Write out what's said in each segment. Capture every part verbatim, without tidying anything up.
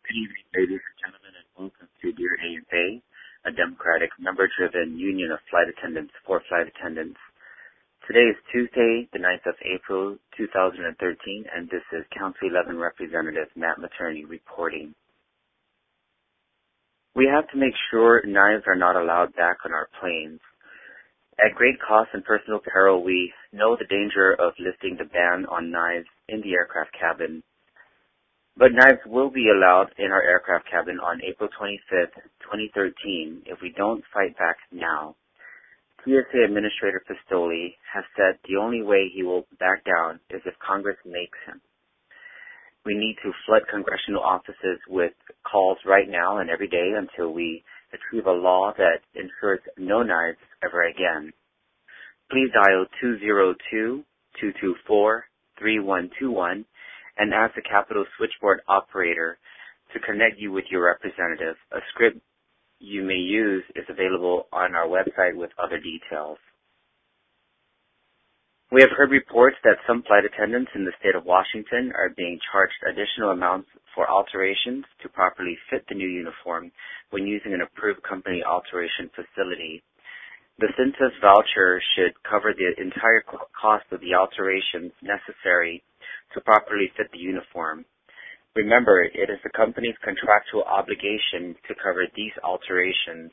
Good evening, ladies and gentlemen, and welcome to Dear A F A, a democratic, member-driven union of flight attendants for flight attendants. Today is Tuesday, the ninth of April, two thousand thirteen, and this is Council eleven Representative Matt Materney reporting. We have to make sure knives are not allowed back on our planes. At great cost and personal peril, we know the danger of lifting the ban on knives in the aircraft cabin. But knives will be allowed in our aircraft cabin on April twenty-fifth, twenty thirteen, if we don't fight back now. T S A Administrator Pistoli has said the only way he will back down is if Congress makes him. We need to flood congressional offices with calls right now and every day until we achieve a law that ensures no knives ever again. Please dial two zero two, two two four, three one two one and ask the Capitol switchboard operator to connect you with your representative. A script you may use is available on our website with other details. We have heard reports that some flight attendants in the state of Washington are being charged additional amounts for alterations to properly fit the new uniform when using an approved company alteration facility. The Cintas voucher should cover the entire cost of the alterations necessary to properly fit the uniform. Remember, it is the company's contractual obligation to cover these alterations.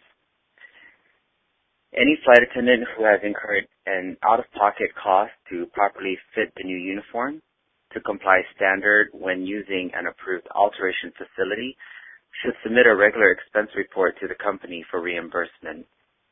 Any flight attendant who has incurred an out-of-pocket cost to properly fit the new uniform to comply standard when using an approved alteration facility should submit a regular expense report to the company for reimbursement.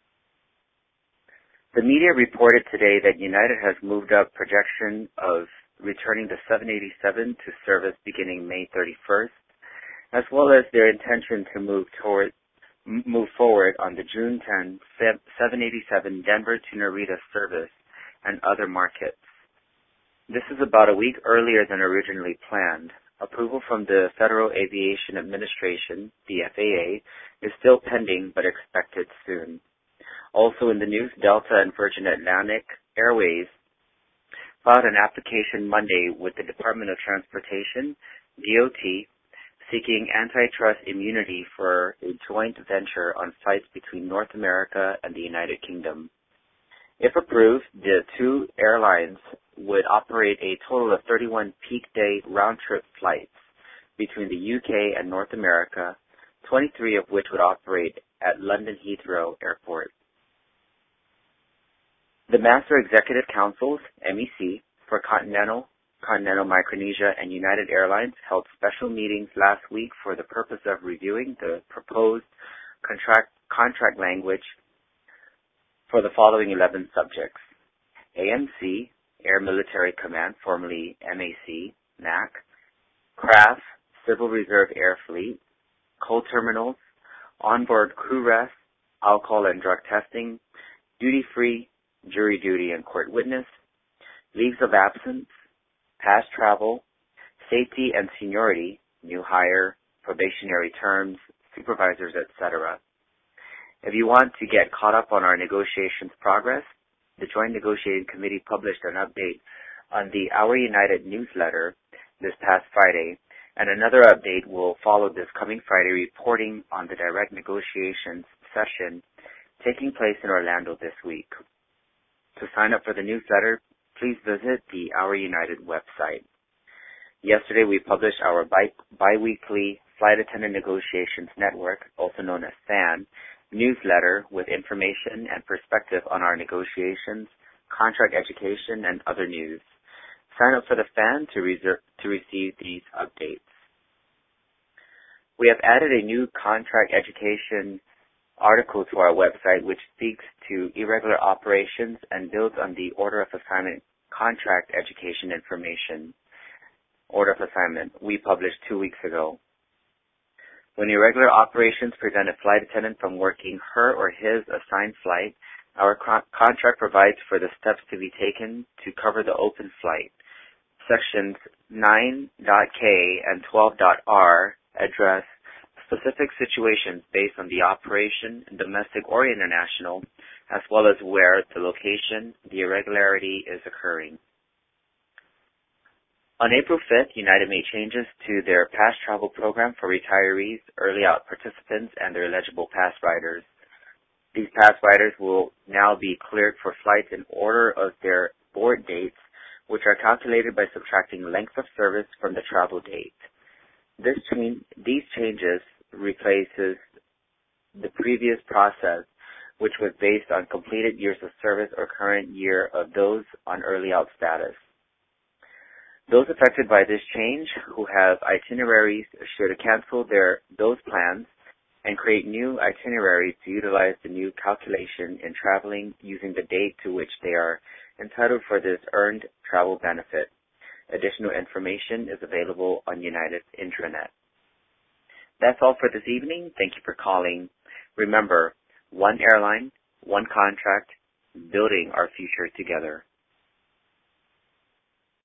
The media reported today that United has moved up projection of returning the seven eighty-seven to service beginning May thirty-first, as well as their intention to move toward move forward on the June tenth seven eighty-seven Denver to Narita service and other markets. This is about a week earlier than originally planned. Approval from the Federal Aviation Administration, the F A A, is still pending but expected soon. Also in the news, Delta and Virgin Atlantic Airways filed an application Monday with the Department of Transportation, D O T, seeking antitrust immunity for a joint venture on flights between North America and the United Kingdom. If approved, the two airlines would operate a total of thirty-one peak day round-trip flights between the U K and North America, twenty-three of which would operate at London Heathrow Airport. The Master Executive Councils, M E C, for Continental, Continental Micronesia, and United Airlines held special meetings last week for the purpose of reviewing the proposed contract, contract language for the following eleven subjects: A M C, Air Military Command, formerly M A C, M A C, C R A F, Civil Reserve Air Fleet, coal terminals, onboard crew rest, alcohol and drug testing, duty-free, jury duty and court witness, leaves of absence, past travel, safety and seniority, new hire, probationary terms, supervisors, et cetera. If you want to get caught up on our negotiations progress, the Joint Negotiating Committee published an update on the Our United newsletter this past Friday, and another update will follow this coming Friday reporting on the direct negotiations session taking place in Orlando this week. To sign up for the newsletter, please visit the Our United website. Yesterday, we published our bi- bi-weekly Flight Attendant Negotiations Network, also known as F A N, newsletter with information and perspective on our negotiations, contract education, and other news. Sign up for the F A N to, reserve, to receive these updates. We have added a new contract education article to our website which speaks to irregular operations and builds on the Order of Assignment contract education information. Order of Assignment we published two weeks ago. When irregular operations prevent a flight attendant from working her or his assigned flight, our co- contract provides for the steps to be taken to cover the open flight. Sections nine K and twelve R address specific situations based on the operation, domestic or international, as well as where the location, the irregularity is occurring. On April fifth, United made changes to their pass travel program for retirees, early out participants, and their eligible pass riders. These pass riders will now be cleared for flights in order of their board dates, which are calculated by subtracting length of service from the travel date. This change, these changes replaces the previous process, which was based on completed years of service or current year of those on early out status. Those affected by this change who have itineraries should cancel their those plans and create new itineraries to utilize the new calculation in traveling using the date to which they are entitled for this earned travel benefit. Additional information is available on United's intranet. That's all for this evening. Thank you for calling. Remember, one airline, one contract, building our future together.